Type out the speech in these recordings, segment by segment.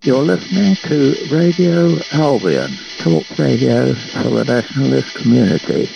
You're listening to Radio Albion, talk radio for the nationalist community.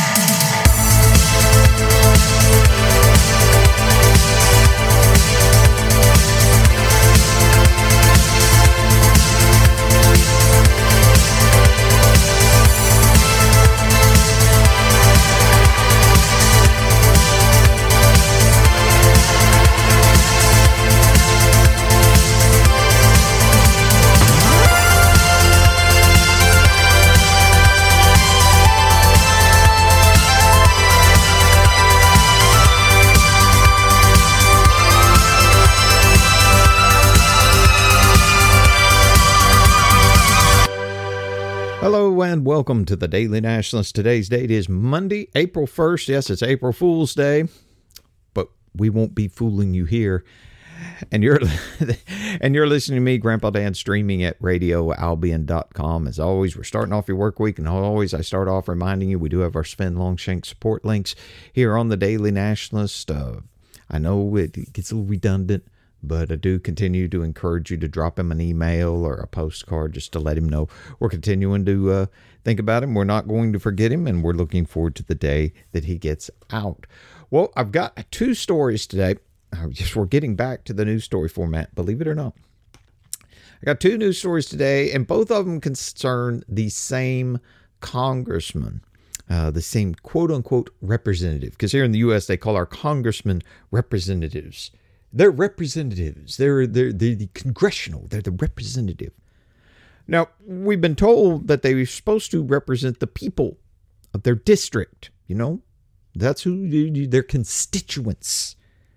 Hello and welcome to the Daily Nationalist. Today's date is Monday, April 1st. Yes, it's April Fool's Day, but we won't be fooling you here. And you're listening to me, Grandpa Dan, streaming at radioalbion.com. As always, we're starting off your work week, and always I start off reminding you we do have our Sven Longshank support links here on the Daily Nationalist. I know it gets a little redundant, but I do continue to encourage you to drop him an email or a postcard just to let him know we're continuing to think about him. We're not going to forget him, and we're looking forward to the day that he gets out. Well, I've got two stories today. We're getting back to the news story format, believe it or not. I got two news stories today, and both of them concern the same congressman, the same quote-unquote representative, because here in the U.S. they call our congressmen representatives. They're representatives. They're the congressional. They're the representative. Now, we've been told that they're supposed to represent the people of their district. You know, that's who their constituents.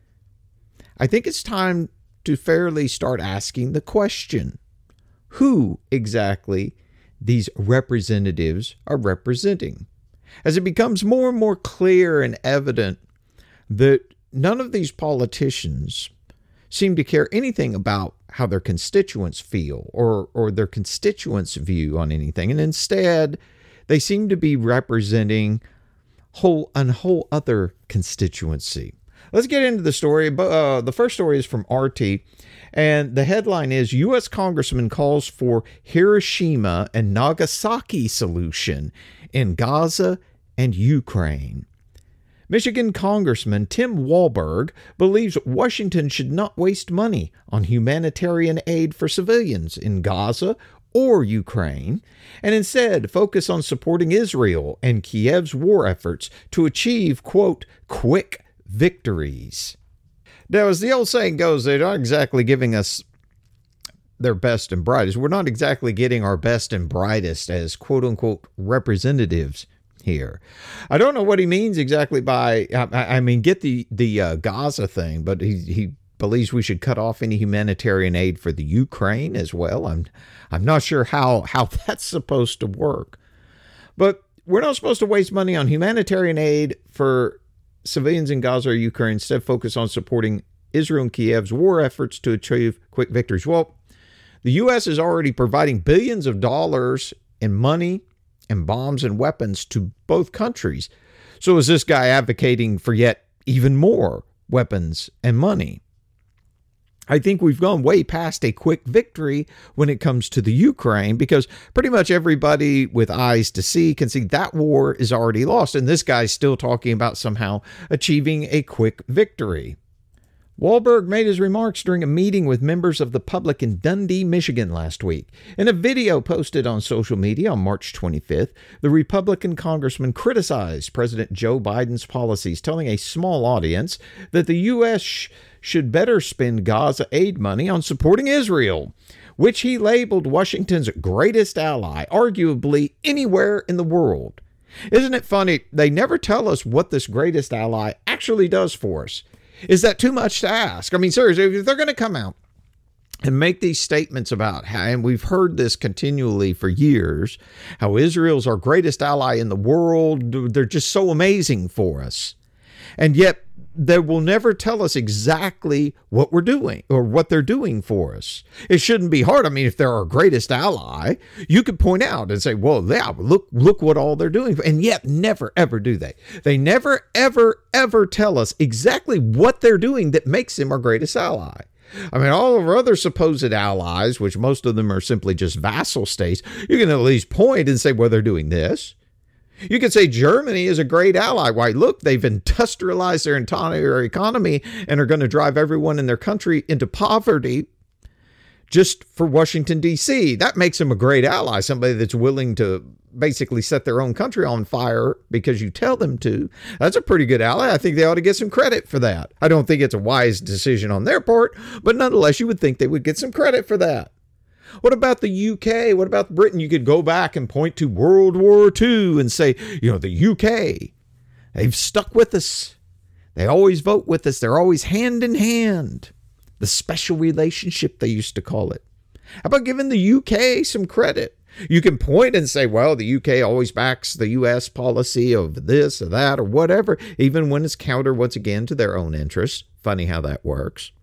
I think it's time to fairly start asking the question, who exactly these representatives are representing? As it becomes more and more clear and evident that none of these politicians seem to care anything about how their constituents feel or their constituents' view on anything. And instead, they seem to be representing a whole other constituency. Let's get into the story. The first story is from RT, and the headline is, U.S. Congressman calls for Hiroshima and Nagasaki solution in Gaza and Ukraine. Michigan Congressman Tim Walberg believes Washington should not waste money on humanitarian aid for civilians in Gaza or Ukraine, and instead focus on supporting Israel and Kiev's war efforts to achieve, quote, quick victories. Now, as the old saying goes, they're not exactly giving us their best and brightest. We're not exactly getting our best and brightest as, quote unquote, representatives here. I don't know what he means exactly by, I mean, get the Gaza thing, but he believes we should cut off any humanitarian aid for the Ukraine as well. I'm not sure how that's supposed to work. But we're not supposed to waste money on humanitarian aid for civilians in Gaza or Ukraine, instead focus on supporting Israel and Kiev's war efforts to achieve quick victories. Well, the U.S. is already providing billions of dollars in money and bombs and weapons to both countries. So is this guy advocating for yet even more weapons and money? I think we've gone way past a quick victory when it comes to the Ukraine, because pretty much everybody with eyes to see can see that war is already lost. And this guy's still talking about somehow achieving a quick victory. Walberg made his remarks during a meeting with members of the public in Dundee, Michigan last week. In a video posted on social media on March 25th, the Republican congressman criticized President Joe Biden's policies, telling a small audience that the U.S. should better spend Gaza aid money on supporting Israel, which he labeled Washington's greatest ally, arguably anywhere in the world. Isn't it funny? They never tell us what this greatest ally actually does for us. Is that too much to ask? I mean, seriously, if they're going to come out and make these statements about how, and we've heard this continually for years, how Israel's our greatest ally in the world, they're just so amazing for us. And yet they will never tell us exactly what we're doing or what they're doing for us. It shouldn't be hard. I mean, if they're our greatest ally, you could point out and say, well, yeah, look what all they're doing. And yet never, ever do they. They never, ever, ever tell us exactly what they're doing that makes them our greatest ally. I mean, all of our other supposed allies, which most of them are simply just vassal states, you can at least point and say, well, they're doing this. You could say Germany is a great ally. Why, look, they've industrialized their entire economy and are going to drive everyone in their country into poverty just for Washington, D.C. That makes them a great ally, somebody that's willing to basically set their own country on fire because you tell them to. That's a pretty good ally. I think they ought to get some credit for that. I don't think it's a wise decision on their part, but nonetheless, you would think they would get some credit for that. What about the UK? What about Britain? You could go back and point to World War II and say, the UK, they've stuck with us. They always vote with us. They're always hand in hand. The special relationship, they used to call it. How about giving the UK some credit? You can point and say, well, the UK always backs the US policy of this or that or whatever, even when it's counter, once again, to their own interests. Funny how that works.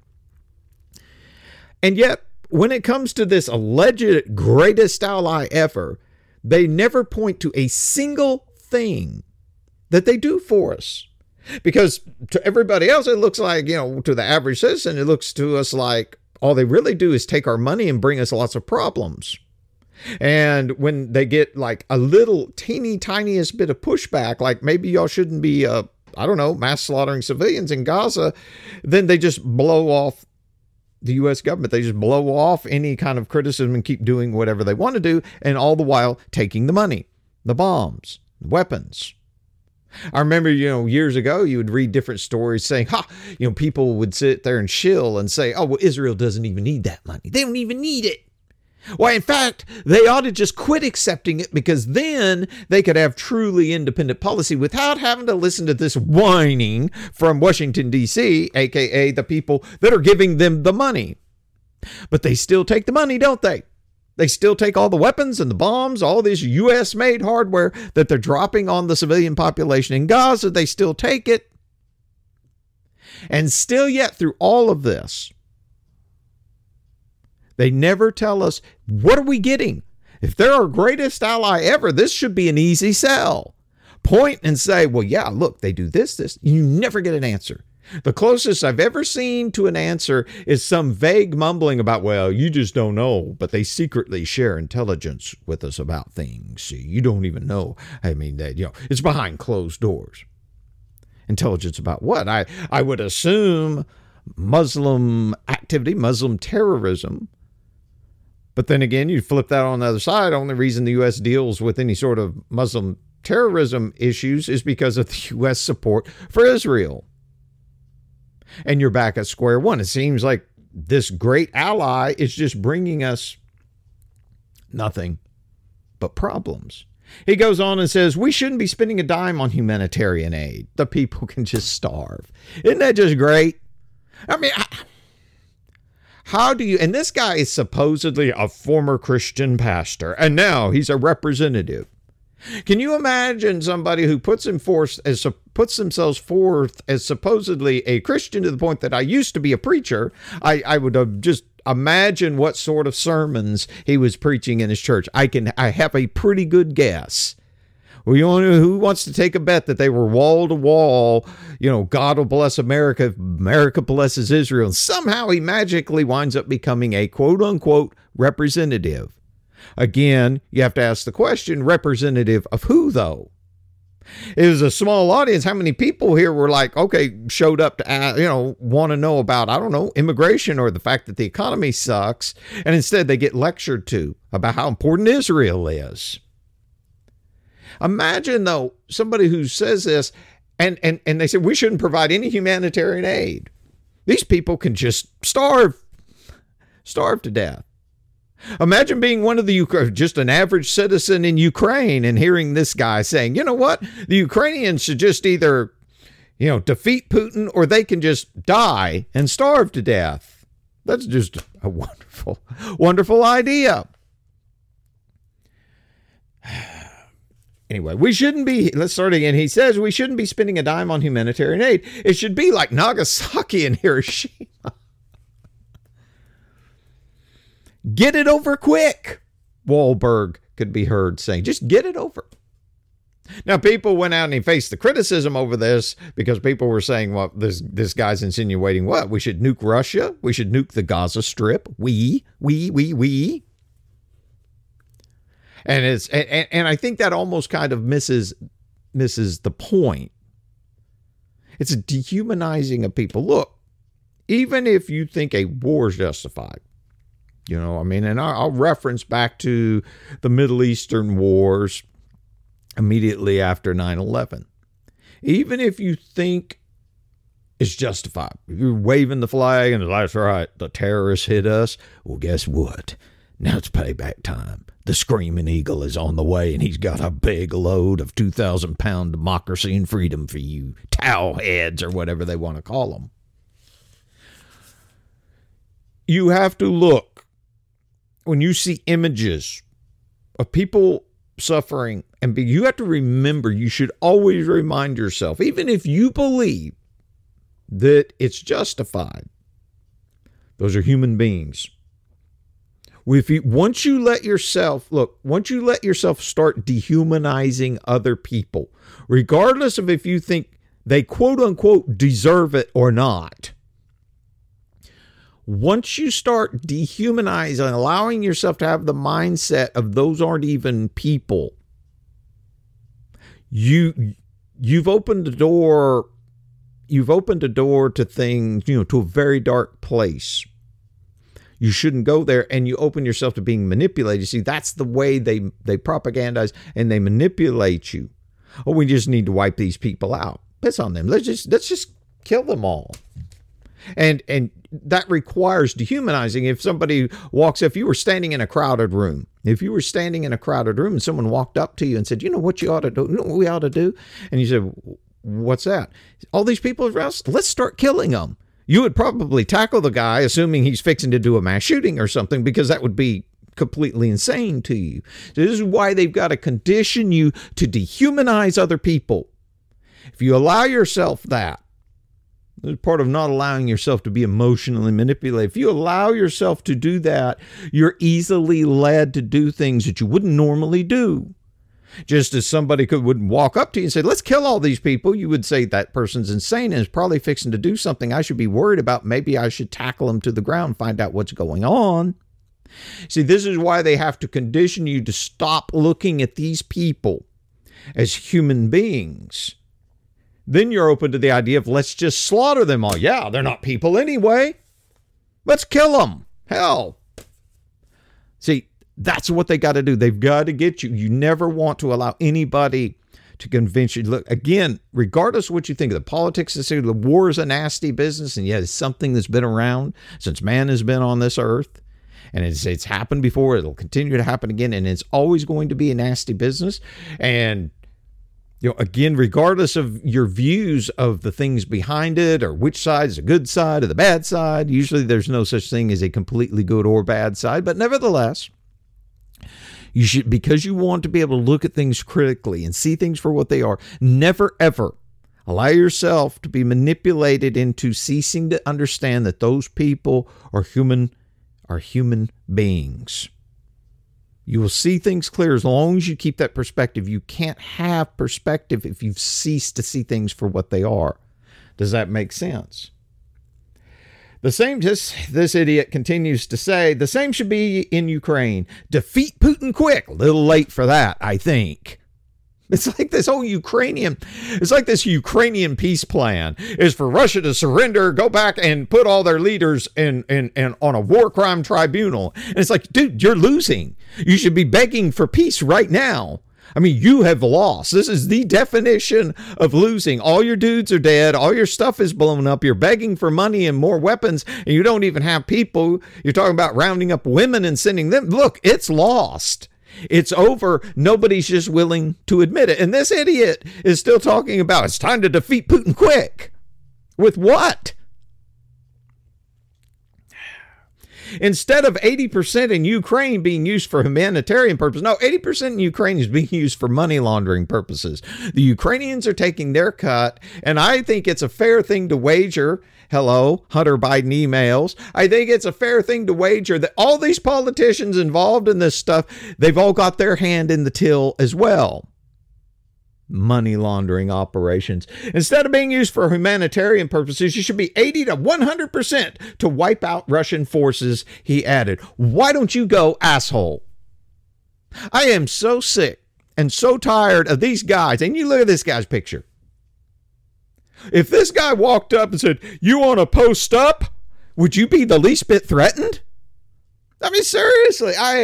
And yet, when it comes to this alleged greatest ally ever, they never point to a single thing that they do for us. Because to everybody else, it looks like, to the average citizen, it looks to us like all they really do is take our money and bring us lots of problems. And when they get like a little tiniest bit of pushback, like maybe y'all shouldn't be, mass slaughtering civilians in Gaza, then they just blow off the U.S. government. They just blow off any kind of criticism and keep doing whatever they want to do, and all the while taking the money, the bombs, the weapons. I remember, years ago, you would read different stories saying, people would sit there and shill and say, oh, well, Israel doesn't even need that money. They don't even need it. Why, in fact, they ought to just quit accepting it, because then they could have truly independent policy without having to listen to this whining from Washington, D.C., a.k.a. the people that are giving them the money. But they still take the money, don't they? They still take all the weapons and the bombs, all this U.S.-made hardware that they're dropping on the civilian population in Gaza. They still take it. And still yet, through all of this, they never tell us, what are we getting? If they're our greatest ally ever, this should be an easy sell. Point and say, well, yeah, look, they do this. You never get an answer. The closest I've ever seen to an answer is some vague mumbling about, well, you just don't know, but they secretly share intelligence with us about things. See, you don't even know. I mean, it's behind closed doors. Intelligence about what? I would assume Muslim activity, Muslim terrorism. But then again, you flip that on the other side. Only reason the U.S. deals with any sort of Muslim terrorism issues is because of the U.S. support for Israel. And you're back at square one. It seems like this great ally is just bringing us nothing but problems. He goes on and says, we shouldn't be spending a dime on humanitarian aid. The people can just starve. Isn't that just great? I mean, how do you, and this guy is supposedly a former Christian pastor, and now he's a representative. Can you imagine somebody who puts themselves forth as supposedly a Christian to the point that I used to be a preacher? I would have just imagine what sort of sermons he was preaching in his church. I have a pretty good guess. Well, who wants to take a bet that they were wall to wall, God will bless America, America blesses Israel, and somehow he magically winds up becoming a quote unquote representative. Again, you have to ask the question, representative of who, though? It was a small audience. How many people here were like, showed up to, want to know about, immigration or the fact that the economy sucks, and instead they get lectured to about how important Israel is. Imagine, though, somebody who says this, and they say, we shouldn't provide any humanitarian aid. These people can just starve to death. Imagine being one of just an average citizen in Ukraine and hearing this guy saying, you know what, the Ukrainians should just either, defeat Putin or they can just die and starve to death. That's just a wonderful, wonderful idea. Anyway, let's start again. He says we shouldn't be spending a dime on humanitarian aid. It should be like Nagasaki and Hiroshima. Get it over quick, Wahlberg could be heard saying. Just get it over. Now, people went out and he faced the criticism over this because people were saying, well, this guy's insinuating what? We should nuke Russia? We should nuke the Gaza Strip? We. And I think that almost kind of misses the point. It's a dehumanizing of people. Look, even if you think a war is justified, and I'll reference back to the Middle Eastern wars immediately after 9/11. Even if you think it's justified, you're waving the flag and that's right, the terrorists hit us. Well, guess what? Now it's payback time. The Screaming Eagle is on the way, and he's got a big load of 2,000-pound democracy and freedom for you towel heads or whatever they want to call them. You have to look when you see images of people suffering, and you have to remember, you should always remind yourself, even if you believe that it's justified, those are human beings. Once you let yourself start dehumanizing other people, regardless of if you think they quote unquote deserve it or not, once you start dehumanizing, allowing yourself to have the mindset of those aren't even people, you've opened the door. You've opened the door to things, to a very dark place. You shouldn't go there, and you open yourself to being manipulated. See, that's the way they propagandize and they manipulate you. Oh, we just need to wipe these people out. Piss on them. Let's just kill them all. And that requires dehumanizing. If somebody if you were standing in a crowded room, and someone walked up to you and said, what you ought to do? You know what we ought to do? And you said, what's that? All these people around, let's start killing them. You would probably tackle the guy, assuming he's fixing to do a mass shooting or something, because that would be completely insane to you. So this is why they've got to condition you to dehumanize other people. If you allow yourself that, this is part of not allowing yourself to be emotionally manipulated. If you allow yourself to do that, you're easily led to do things that you wouldn't normally do. Just as somebody would walk up to you and say, let's kill all these people, you would say that person's insane and is probably fixing to do something I should be worried about. Maybe I should tackle them to the ground, find out what's going on. See, this is why they have to condition you to stop looking at these people as human beings. Then you're open to the idea of let's just slaughter them all. Yeah, they're not people anyway. Let's kill them. Hell. See, that's what they got to do. They've got to get you. You never want to allow anybody to convince you. Look, again, regardless of what you think of the politics, the war is a nasty business, and yet it's something that's been around since man has been on this earth. And it's happened before. It'll continue to happen again, and it's always going to be a nasty business. And again, regardless of your views of the things behind it or which side is the good side or the bad side, usually there's no such thing as a completely good or bad side. But nevertheless, you should, because you want to be able to look at things critically and see things for what they are, never, ever allow yourself to be manipulated into ceasing to understand that those people are human beings. You will see things clear as long as you keep that perspective. You can't have perspective if you've ceased to see things for what they are. Does that make sense? The same, this idiot continues to say, the same should be in Ukraine. Defeat Putin quick. A little late for that, I think. It's like this Ukrainian peace plan is for Russia to surrender, go back and put all their leaders in on a war crime tribunal. And it's like, dude, you're losing. You should be begging for peace right now. I mean, you have lost. This is the definition of losing. All your dudes are dead. All your stuff is blown up. You're begging for money and more weapons, and you don't even have people. You're talking about rounding up women and sending them. Look, it's lost. It's over. Nobody's just willing to admit it. And this idiot is still talking about it's time to defeat Putin quick. With what? Instead of 80% in Ukraine being used for humanitarian purposes, no, 80% in Ukraine is being used for money laundering purposes. The Ukrainians are taking their cut, and I think it's a fair thing to wager. Hello, Hunter Biden emails. I think it's a fair thing to wager that all these politicians involved in this stuff, they've all got their hand in the till as well. money laundering operations. Instead of being used for humanitarian purposes, you should be 80 to 100% to wipe out Russian forces, he added. Why don't you go, asshole? I am so sick and so tired of these guys. And you look at this guy's picture. If this guy walked up and said, you want to post up? Would you be the least bit threatened? I mean, seriously, I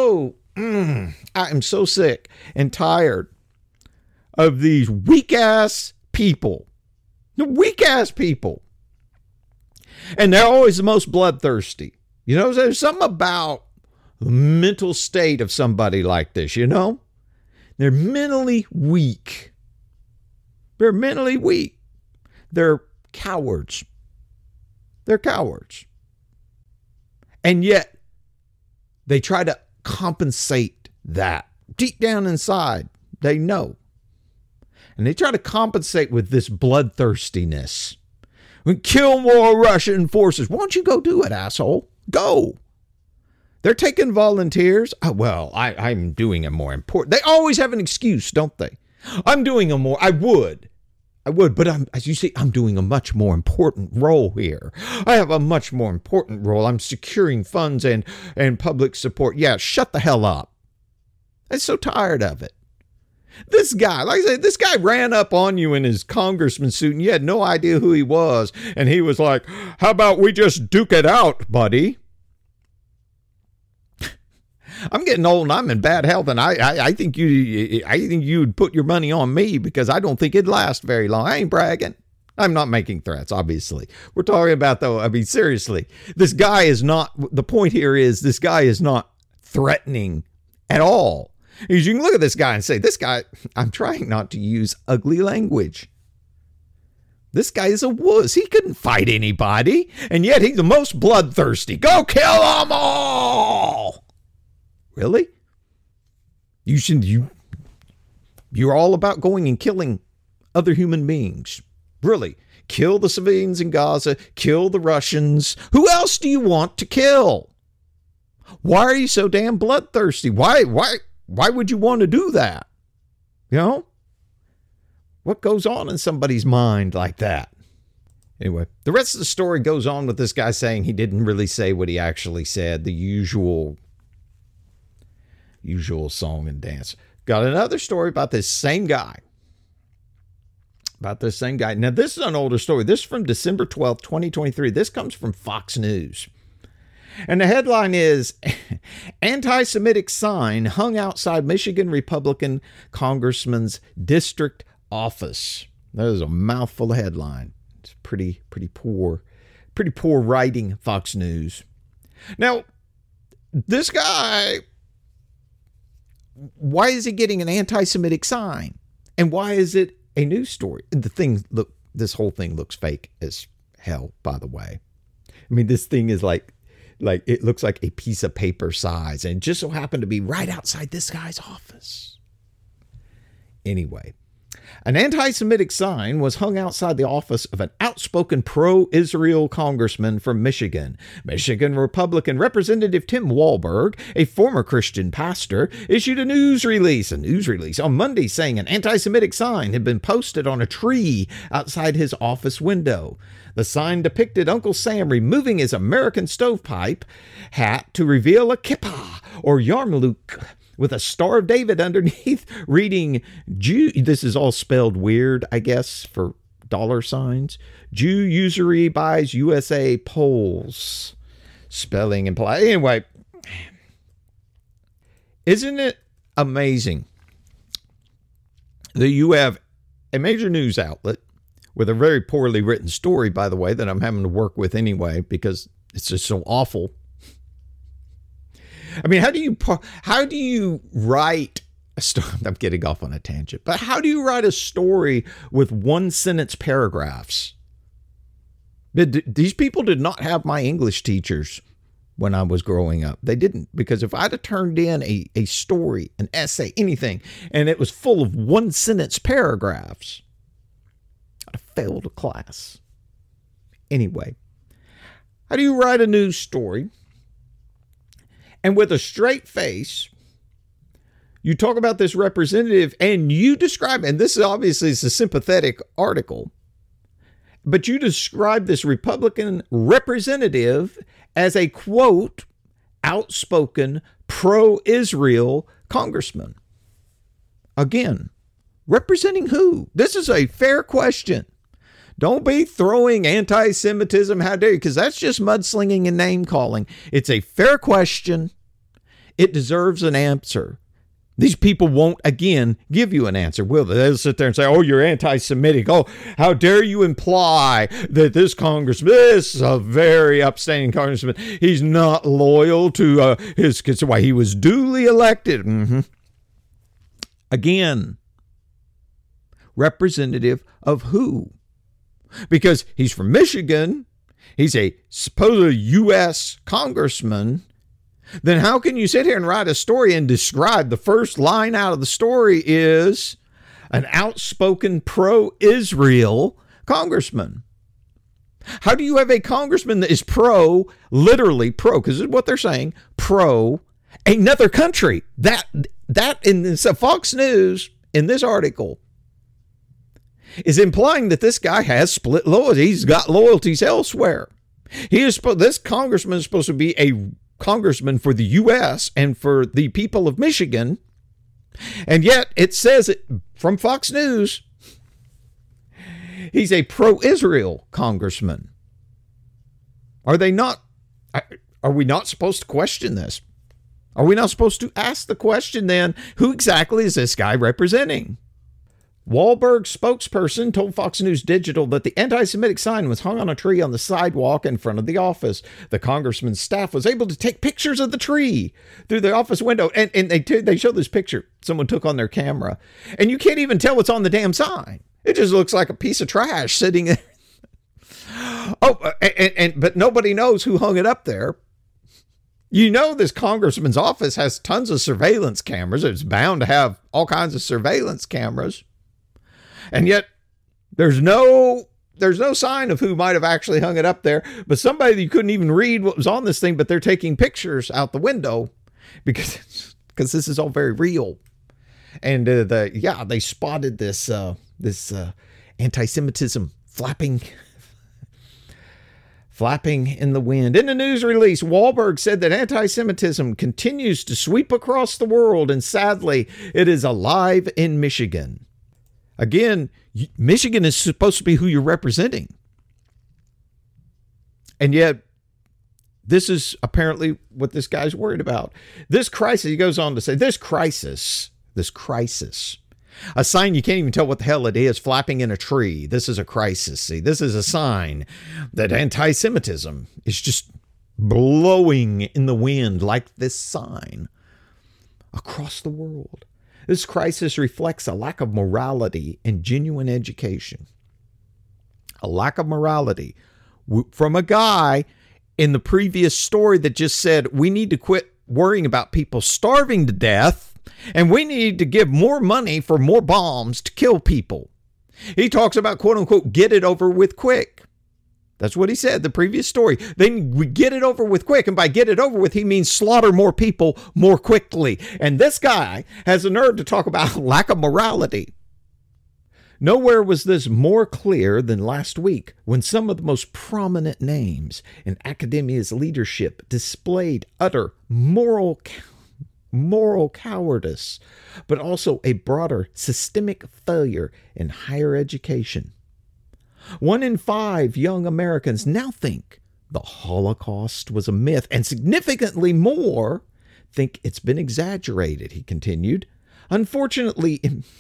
am so sick and tired of these weak-ass people. The weak-ass people. And they're always the most bloodthirsty. You know, there's something about the mental state of somebody like this, you know? They're mentally weak. They're mentally weak. They're cowards. They're cowards. And yet, they try to compensate that. Deep down inside, they know. And they try to compensate with this bloodthirstiness. We kill more Russian forces. Why don't you go do it, asshole? Go. They're taking volunteers. Oh, well, I'm doing a more important. They always have an excuse, don't they? I'm doing a more. I would, but as you see, I'm doing a much more important role here. I have a much more important role. I'm securing funds and public support. Yeah, shut the hell up. I'm so tired of it. This guy, like I said, this guy ran up on you in his congressman suit and you had no idea who he was. And he was like, how about we just duke it out, buddy? I'm getting old and I'm in bad health, and I think you'd put your money on me because I don't think it'd last very long. I ain't bragging. I'm not making threats, obviously. We're talking about, though, I mean, seriously, this guy is not, the point here is this guy is not threatening at all. Because you can look at this guy and say, this guy, I'm trying not to use ugly language. This guy is a wuss. He couldn't fight anybody, and yet he's the most bloodthirsty. Go kill them all! Really? You're all about going and killing other human beings. Really? Kill the civilians in Gaza. Kill the Russians. Who else do you want to kill? Why are you so damn bloodthirsty? Why would you want to do that? You know? What goes on in somebody's mind like that? Anyway, the rest of the story goes on with this guy saying he didn't really say what he actually said. The usual song and dance. Got another story about this same guy. Now, this is an older story. This is from December 12th, 2023. This comes from Fox News. And the headline is, Anti-Semitic sign hung outside Michigan Republican Congressman's district office. That is a mouthful of headline. It's pretty poor writing, Fox News. Now, this guy, why is he getting an anti-Semitic sign? And why is it a news story? This whole thing looks fake as hell, by the way. I mean, this thing is like it looks like a piece of paper size, and it just so happened to be right outside this guy's office. Anyway, an anti-Semitic sign was hung outside the office of an outspoken pro-Israel congressman from Michigan. Michigan Republican Representative Tim Walberg, a former Christian pastor, issued a news release on Monday saying an anti-Semitic sign had been posted on a tree outside his office window. The sign depicted Uncle Sam removing his American stovepipe hat to reveal a kippah, or yarmulke, with a Star of David underneath, reading Jew. This is all spelled weird, I guess, for dollar signs. Jew usury buys USA Poles. Spelling implied. Anyway, isn't it amazing that you have a major news outlet with a very poorly written story, by the way, that I'm having to work with anyway, because it's just so awful. I mean, how do you write a story? I'm getting off on a tangent, but how do you write a story with one sentence paragraphs? These people did not have my English teachers when I was growing up. They didn't, because if I'd have turned in a story, an essay, anything, and it was full of one sentence paragraphs, I'd have failed a class. Anyway, how do you write a news story and with a straight face You talk about this representative and you describe, and this obviously is a sympathetic article, but you describe this Republican representative as a, quote, outspoken pro-Israel congressman. Again, representing who? This is a fair question. Don't be throwing anti-Semitism, how dare you, because that's just mudslinging and name-calling. It's a fair question. It deserves an answer. These people won't, again, give you an answer, will they? They'll sit there and say, oh, you're anti-Semitic. Oh, how dare you imply that this congressman, this is a very upstanding congressman, he's not loyal to his kids. Why, he was duly elected. Again, representative of who? Because he's from Michigan, he's a supposed U.S. congressman. Then how can you sit here and write a story and describe the first line out of the story is an outspoken pro-Israel congressman? How do you have a congressman that is literally pro, because this is what they're saying, pro another country? That in this Fox News, in this article, is implying that this guy has split loyalty. He's got loyalties elsewhere. This congressman is supposed to be a congressman for the U.S. and for the people of Michigan. And yet it says it from Fox News, he's a pro-Israel congressman. Are we not supposed to question this? Are we not supposed to ask the question then, who exactly is this guy representing? Wahlberg's spokesperson told Fox News Digital that the anti-Semitic sign was hung on a tree on the sidewalk in front of the office. The congressman's staff was able to take pictures of the tree through the office window. And they show this picture someone took on their camera. And you can't even tell what's on the damn sign. It just looks like a piece of trash sitting there. But nobody knows who hung it up there. You know, this congressman's office has tons of surveillance cameras. It's bound to have all kinds of surveillance cameras. And yet there's no sign of who might have actually hung it up there, but somebody that you couldn't even read what was on this thing, but they're taking pictures out the window because this is all very real. And they spotted this anti-Semitism flapping in the wind. In a news release, Wahlberg said that anti-Semitism continues to sweep across the world, and sadly, it is alive in Michigan. Again, Michigan is supposed to be who you're representing. And yet, this is apparently what this guy's worried about. This crisis, he goes on to say, this crisis, a sign you can't even tell what the hell it is, flapping in a tree. This is a crisis. See, this is a sign that anti-Semitism is just blowing in the wind like this sign across the world. This crisis reflects a lack of morality and genuine education. A lack of morality from a guy in the previous story that just said we need to quit worrying about people starving to death and we need to give more money for more bombs to kill people. He talks about, quote unquote, get it over with quick. That's what he said, the previous story. Then we get it over with quick. And by get it over with, he means slaughter more people more quickly. And this guy has the nerve to talk about lack of morality. Nowhere was this more clear than last week when some of the most prominent names in academia's leadership displayed utter moral cowardice, but also a broader systemic failure in higher education. 1 in 5 young Americans now think the Holocaust was a myth, and significantly more think it's been exaggerated, he continued. Unfortunately,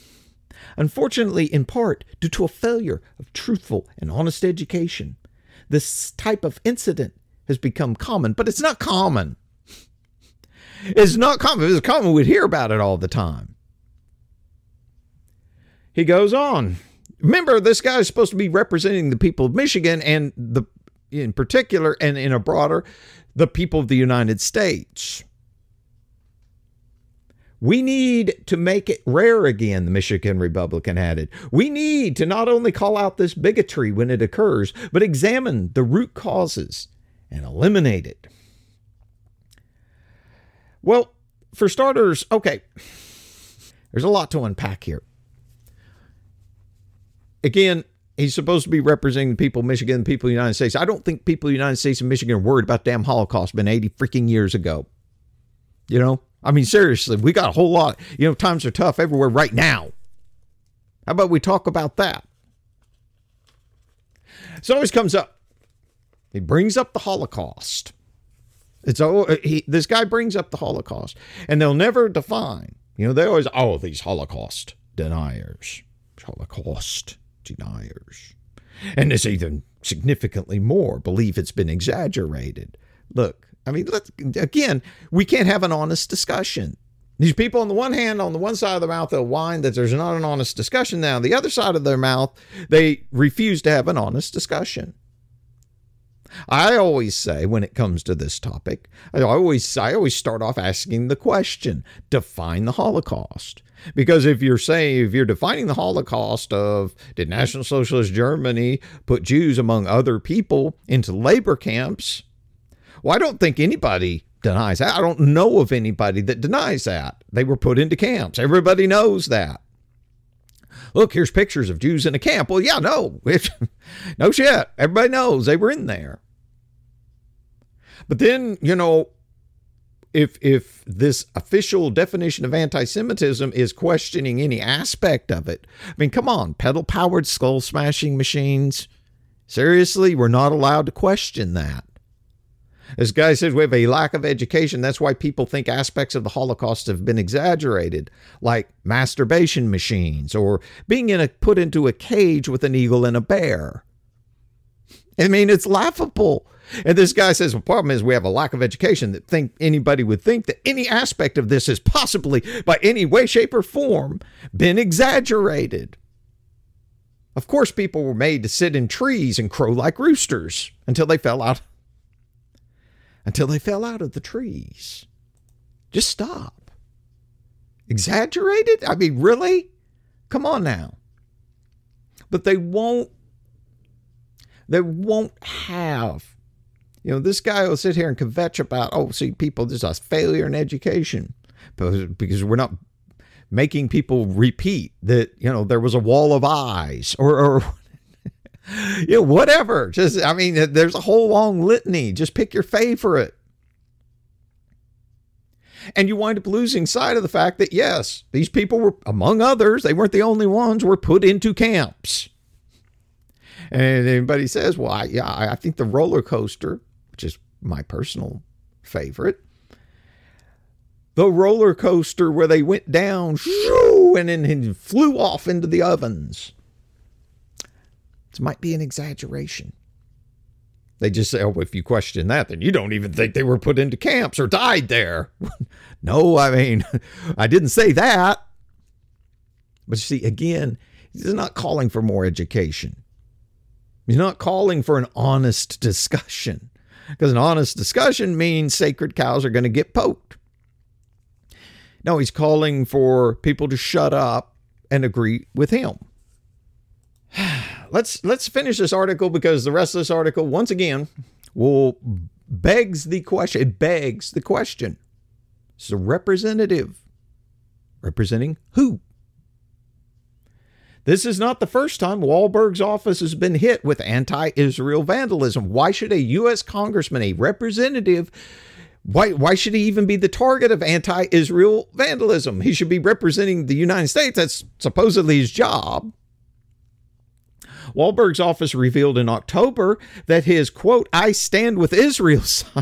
in part due to a failure of truthful and honest education. This type of incident has become common, but it's not common. It's not common. If it was common, we'd hear about it all the time. He goes on. Remember, this guy is supposed to be representing the people of Michigan and in particular, and in a broader, the people of the United States. We need to make it rare again, the Michigan Republican added. We need to not only call out this bigotry when it occurs, but examine the root causes and eliminate it. Well, for starters, okay, There's a lot to unpack here. Again, he's supposed to be representing the people of Michigan, the people of the United States. I don't think people of the United States and Michigan are worried about damn Holocaust been 80 freaking years ago. You know? I mean, seriously, we got a whole lot. You know, times are tough everywhere right now. How about we talk about that? So it always comes up. He brings up the Holocaust. This guy brings up the Holocaust. And they'll never define. You know, they always, these Holocaust deniers. Holocaust deniers. And it's even significantly more believe it's been exaggerated. Look, I mean, again, we can't have an honest discussion. These people on the one hand, on the one side of their mouth, they'll whine that there's not an honest discussion. Now, the other side of their mouth, they refuse to have an honest discussion. I always say when it comes to this topic, I always start off asking the question, define the Holocaust. Because if you're defining the Holocaust of did National Socialist Germany put Jews among other people into labor camps, well, I don't think anybody denies that. I don't know of anybody that denies that. They were put into camps. Everybody knows that. Look, here's pictures of Jews in a camp. Well, yeah, no shit. Everybody knows they were in there. But then, you know, if this official definition of anti-Semitism is questioning any aspect of it, I mean, come on, pedal-powered skull-smashing machines. Seriously, we're not allowed to question that. This guy says we have a lack of education. That's why people think aspects of the Holocaust have been exaggerated, like masturbation machines or being put into a cage with an eagle and a bear. I mean, it's laughable. And this guy says, the problem is we have a lack of education that anybody would think that any aspect of this has possibly, by any way, shape, or form, been exaggerated. Of course, people were made to sit in trees and crow like roosters until they fell out of the trees. Just stop. Exaggerated? I mean, really? Come on now. But they won't have, you know, this guy will sit here and kvetch about, see, people, there's a failure in education because we're not making people repeat that, you know, there was a wall of eyes or you know, whatever. Just, I mean, there's a whole long litany. Just pick your favorite. And you wind up losing sight of the fact that, yes, these people were, among others, they weren't the only ones, were put into camps. And anybody says, well, I think the roller coaster, which is my personal favorite, the roller coaster where they went down and then flew off into the ovens. This might be an exaggeration. They just say, if you question that, then you don't even think they were put into camps or died there. No, I mean, I didn't say that. But you see, again, he's not calling for more education. He's not calling for an honest discussion, because an honest discussion means sacred cows are going to get poked. No, he's calling for people to shut up and agree with him. Let's finish this article, because the rest of this article, once again, begs the question. It begs the question. It's a representative. Representing who? This is not the first time Wahlberg's office has been hit with anti-Israel vandalism. Why should a U.S. congressman, a representative, why should he even be the target of anti-Israel vandalism? He should be representing the United States. That's supposedly his job. Wahlberg's office revealed in October that his, quote, "I stand with Israel" sign.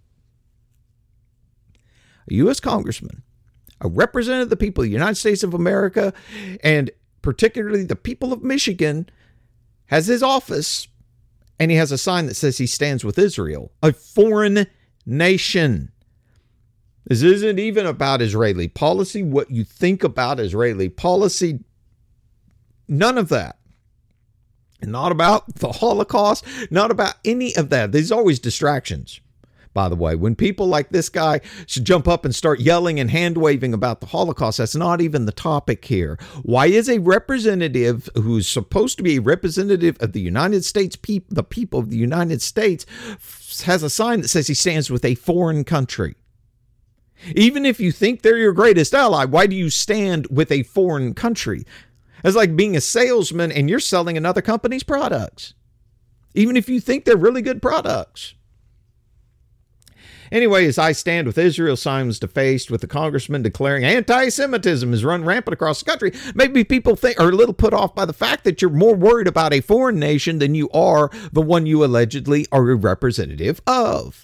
A U.S. congressman, a representative of the people of the United States of America, and particularly the people of Michigan, has his office, and he has a sign that says he stands with Israel, a foreign nation. This isn't even about Israeli policy, what you think about Israeli policy, none of that. Not about the Holocaust, not about any of that. There's always distractions, by the way. When people like this guy should jump up and start yelling and hand-waving about the Holocaust, that's not even the topic here. Why is a representative who's supposed to be a representative of the United States, the people of the United States, has a sign that says he stands with a foreign country? Even if you think they're your greatest ally, why do you stand with a foreign country? It's like being a salesman and you're selling another company's products, even if you think they're really good products. Anyway, as I stand with Israel, sign was defaced with the congressman declaring anti-Semitism has run rampant across the country. Maybe people are a little put off by the fact that you're more worried about a foreign nation than you are the one you allegedly are a representative of.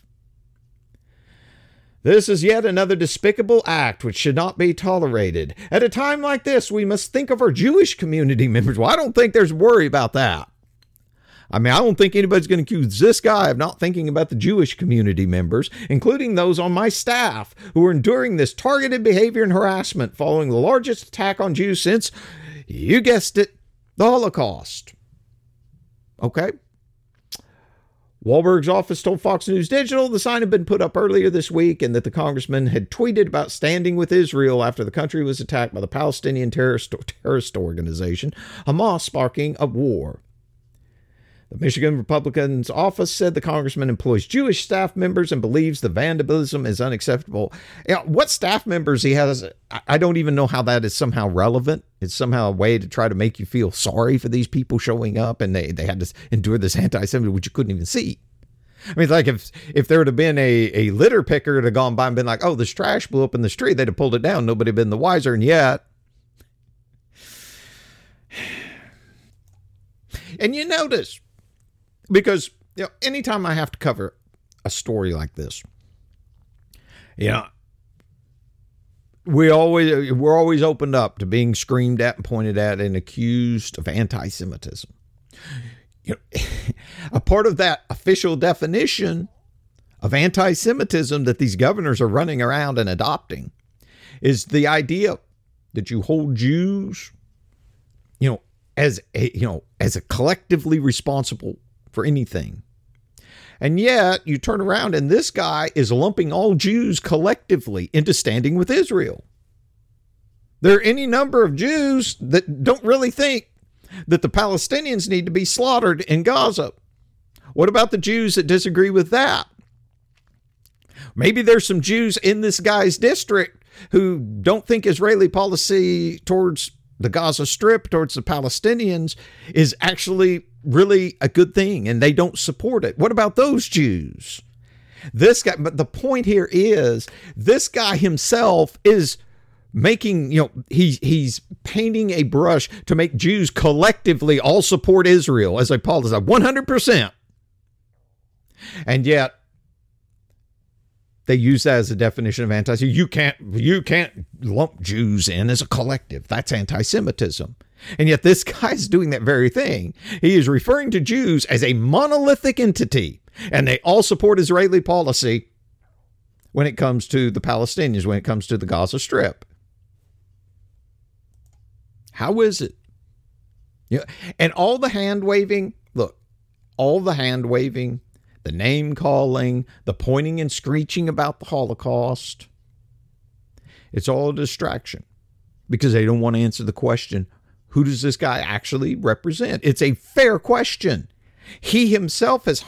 This is yet another despicable act which should not be tolerated. At a time like this, we must think of our Jewish community members. Well, I don't think there's worry about that. I mean, I don't think anybody's going to accuse this guy of not thinking about the Jewish community members, including those on my staff who are enduring this targeted behavior and harassment following the largest attack on Jews since, you guessed it, the Holocaust. Okay. Wahlberg's office told Fox News Digital the sign had been put up earlier this week and that the congressman had tweeted about standing with Israel after the country was attacked by the Palestinian terrorist organization, Hamas, sparking a war. The Michigan Republican's office said the congressman employs Jewish staff members and believes the vandalism is unacceptable. What staff members he has, I don't even know how that is somehow relevant. It's somehow a way to try to make you feel sorry for these people showing up and they had to endure this anti-Semitism, which you couldn't even see. I mean, it's like if there would have been a litter picker that had gone by and been like, oh, this trash blew up in the street, they'd have pulled it down. Nobody had been the wiser. And yet, and you notice, because anytime I have to cover a story like this, we're always opened up to being screamed at and pointed at and accused of anti-Semitism. A part of that official definition of anti-Semitism that these governors are running around and adopting is the idea that you hold Jews, as a collectively responsible for anything. And yet you turn around and this guy is lumping all Jews collectively into standing with Israel. There are any number of Jews that don't really think that the Palestinians need to be slaughtered in Gaza. What about the Jews that disagree with that? Maybe there's some Jews in this guy's district who don't think Israeli policy towards the Gaza Strip, towards the Palestinians, is actually really a good thing, and they don't support it. What about those Jews? This guy, but the point here is, this guy himself is making, he's painting a brush to make Jews collectively all support Israel, as Paul says, 100%. And yet, they use that as a definition of anti-Semitism. You can't lump Jews in as a collective. That's anti-Semitism. And yet this guy's doing that very thing. He is referring to Jews as a monolithic entity, and they all support Israeli policy when it comes to the Palestinians, when it comes to the Gaza Strip. How is it? And all the hand waving, the name calling, the pointing and screeching about the Holocaust, it's all a distraction because they don't want to answer the question, who does this guy actually represent? It's a fair question. He himself has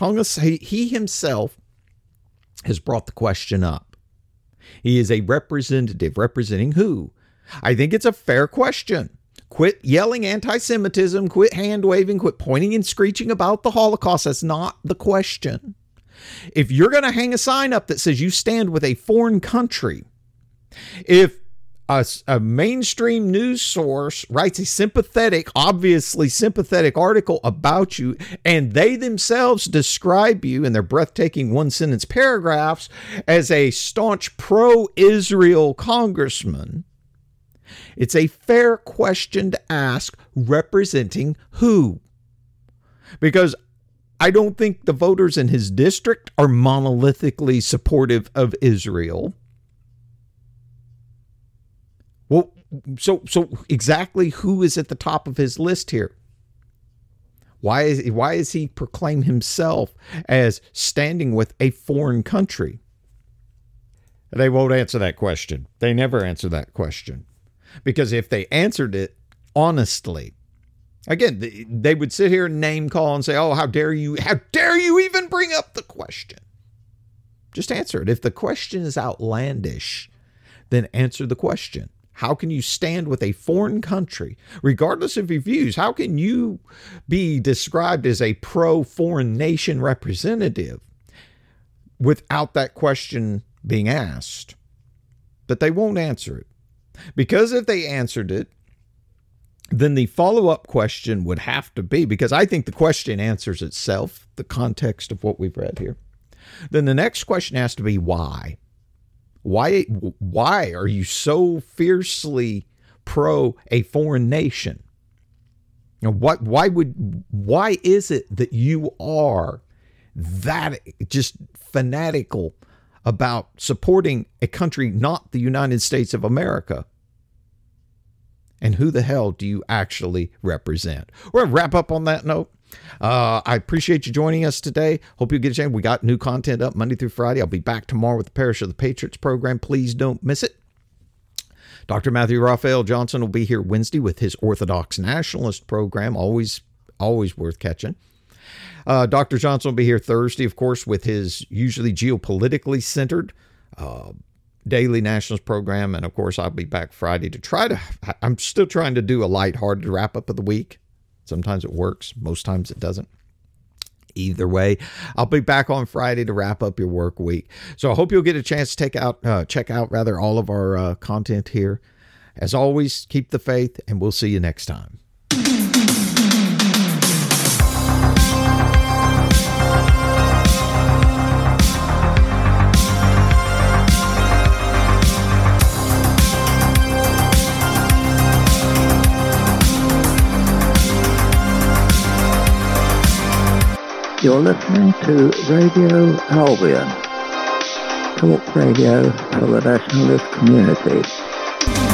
brought the question up. He is a representative. Representing who? I think it's a fair question. Quit yelling anti-Semitism, quit hand-waving, quit pointing and screeching about the Holocaust. That's not the question. If you're going to hang a sign up that says you stand with a foreign country, if a mainstream news source writes a obviously sympathetic article about you, and they themselves describe you in their breathtaking one-sentence paragraphs as a staunch pro-Israel congressman, it's a fair question to ask, representing who? Because I don't think the voters in his district are monolithically supportive of Israel. Well, so exactly who is at the top of his list here? Why is he proclaim himself as standing with a foreign country? They won't answer that question. They never answer that question. Because if they answered it honestly, again, they would sit here and name call and say, oh, how dare you even bring up the question? Just answer it. If the question is outlandish, then answer the question. How can you stand with a foreign country, regardless of your views? How can you be described as a pro-foreign nation representative without that question being asked? But they won't answer it. Because if they answered it, then the follow-up question would have to be, because I think the question answers itself, the context of what we've read here. Then the next question has to be why? Why are you so fiercely pro a foreign nation? You know, why is it that you are that just fanatical about supporting a country not the United States of America? And who the hell do you actually represent? We're going to wrap up on that note. I appreciate you joining us today. Hope you get a chance. We got new content up Monday through Friday. I'll be back tomorrow with the Parish of the Patriots program. Please don't miss it. Dr. Matthew Raphael Johnson will be here Wednesday with his Orthodox Nationalist program. Always worth catching. Dr. Johnson will be here Thursday, of course, with his usually geopolitically centered daily nationalist program. And of course, I'll be back Friday I'm still trying to do a lighthearted wrap up of the week. Sometimes it works. Most times it doesn't. Either way, I'll be back on Friday to wrap up your work week. So I hope you'll get a chance to check out all of our content here. As always, keep the faith, and we'll see you next time. You're listening to Radio Albion, talk radio for the nationalist community.